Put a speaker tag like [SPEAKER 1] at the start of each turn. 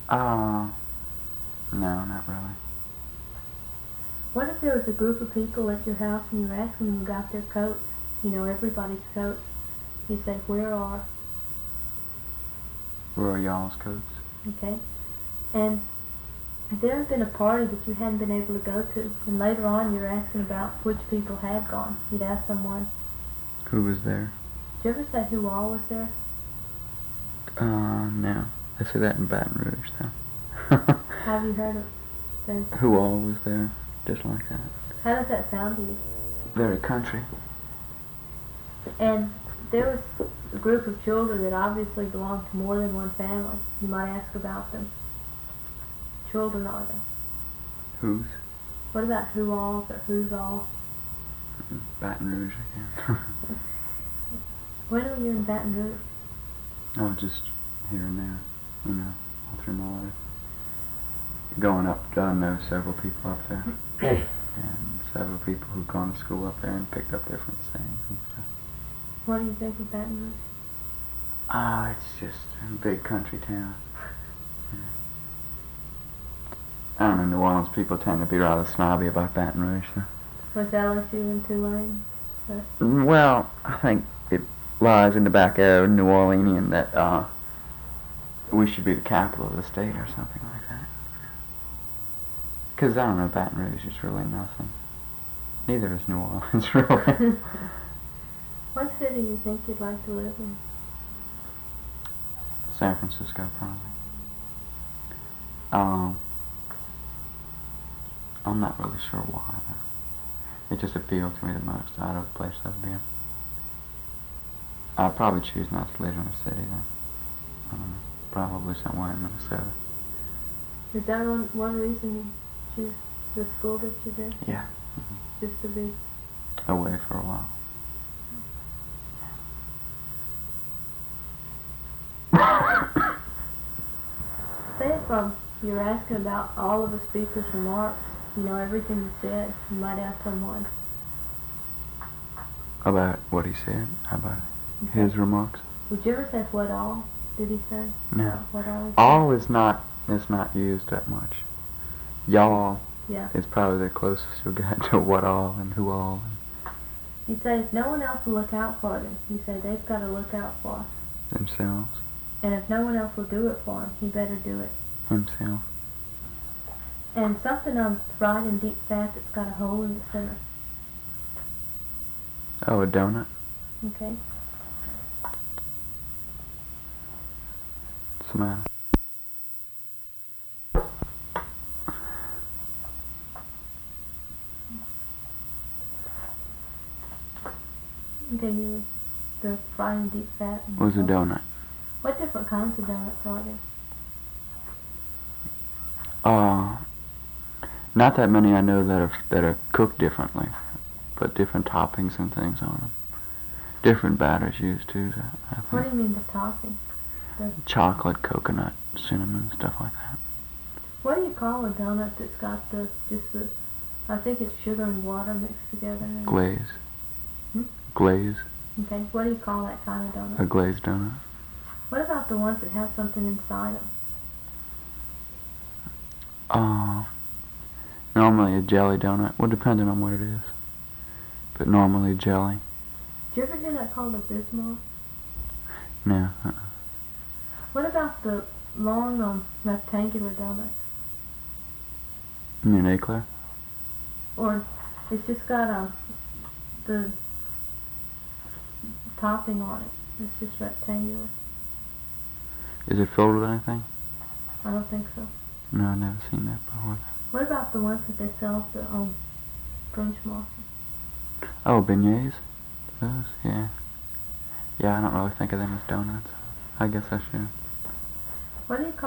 [SPEAKER 1] Uh, no, not really.
[SPEAKER 2] What if there was a group of people at your house and you were asking them about their coats? You know, everybody's coats. You say, where are?
[SPEAKER 1] Where are y'all's coats?
[SPEAKER 2] Okay. And if there had been a party that you hadn't been able to go to, and later on you were asking about which people had gone, you'd ask someone,
[SPEAKER 1] Who was there?
[SPEAKER 2] did you ever say who all was there?
[SPEAKER 1] No. They say that in Baton Rouge, though.
[SPEAKER 2] Have you heard of them?
[SPEAKER 1] Who all was there? Just like that.
[SPEAKER 2] How does that sound to you?
[SPEAKER 1] Very country.
[SPEAKER 2] And there was a group of children that obviously belonged to more than one family. You might ask about them. Children are they?
[SPEAKER 1] Whose?
[SPEAKER 2] What about who all's or who's all?
[SPEAKER 1] Baton Rouge again.
[SPEAKER 2] When were you in Baton Rouge?
[SPEAKER 1] Oh, just here and there, you know, all through my life. Going up, I know several people up there. And several people who've gone to school up there and picked up different sayings and stuff.
[SPEAKER 2] What do you think of Baton Rouge?
[SPEAKER 1] Ah, it's just a big country town. Yeah. I don't know, New Orleans people tend to be rather snobby about Baton Rouge, so.
[SPEAKER 2] Was LSU in Tulane?
[SPEAKER 1] Well, I think it lies in the back of New Orleanian that we should be the capital of the state or something like that. Because, I don't know, Baton Rouge is really nothing. Neither is New Orleans, really.
[SPEAKER 2] What city do you think you'd like to live in?
[SPEAKER 1] San Francisco, probably. I'm not really sure why, though. It just appealed to me the most out of the place I've been. I'd probably choose not to live in a city, though. Probably somewhere in Minnesota.
[SPEAKER 2] Is that one reason you choose the school that you did?
[SPEAKER 1] Yeah.
[SPEAKER 2] Just to be
[SPEAKER 1] away for a while.
[SPEAKER 2] Say if you're asking about all of the speaker's remarks, you know, everything he said, you might ask someone.
[SPEAKER 1] About what he said? How about his remarks?
[SPEAKER 2] Would you ever say what all did he say?
[SPEAKER 1] No.
[SPEAKER 2] What all?
[SPEAKER 1] All is not used that much. Y'all
[SPEAKER 2] yeah.
[SPEAKER 1] is probably the closest you'll get to what all and who all.
[SPEAKER 2] You say if no one else will look out for them, you say they've got to look out for
[SPEAKER 1] themselves.
[SPEAKER 2] And if no one else will do it for him, he better do it
[SPEAKER 1] himself.
[SPEAKER 2] And something on fried and deep fat that's got a hole in the center.
[SPEAKER 1] Oh, a donut?
[SPEAKER 2] Okay.
[SPEAKER 1] What's the matter?
[SPEAKER 2] Okay, the fried and deep fat.
[SPEAKER 1] What's a donut?
[SPEAKER 2] What different kinds of donuts are there?
[SPEAKER 1] Not that many I know that are cooked differently, but different toppings and things on them. Different batters used too. I think.
[SPEAKER 2] What do you mean the topping?
[SPEAKER 1] Chocolate, coconut, cinnamon, stuff like that.
[SPEAKER 2] What do you call a donut that's got I think it's sugar and water mixed together?
[SPEAKER 1] Glaze. Glaze.
[SPEAKER 2] Okay, what do you call that kind of donut?
[SPEAKER 1] A glazed donut.
[SPEAKER 2] What about the ones that have something inside them?
[SPEAKER 1] Normally a jelly donut. Well, depending on what it is. But normally jelly.
[SPEAKER 2] Did you ever hear that called a Bismarck?
[SPEAKER 1] No.
[SPEAKER 2] What about the long, rectangular donuts?
[SPEAKER 1] You mean eclair?
[SPEAKER 2] Or it's just got the topping on it. It's just rectangular.
[SPEAKER 1] Is it filled with anything?
[SPEAKER 2] I don't think so.
[SPEAKER 1] No, I've never seen that before.
[SPEAKER 2] What about the ones that they sell at the French market?
[SPEAKER 1] Oh, beignets? Those? Yeah. Yeah, I don't really think of them as donuts. I guess I should.
[SPEAKER 2] What do you call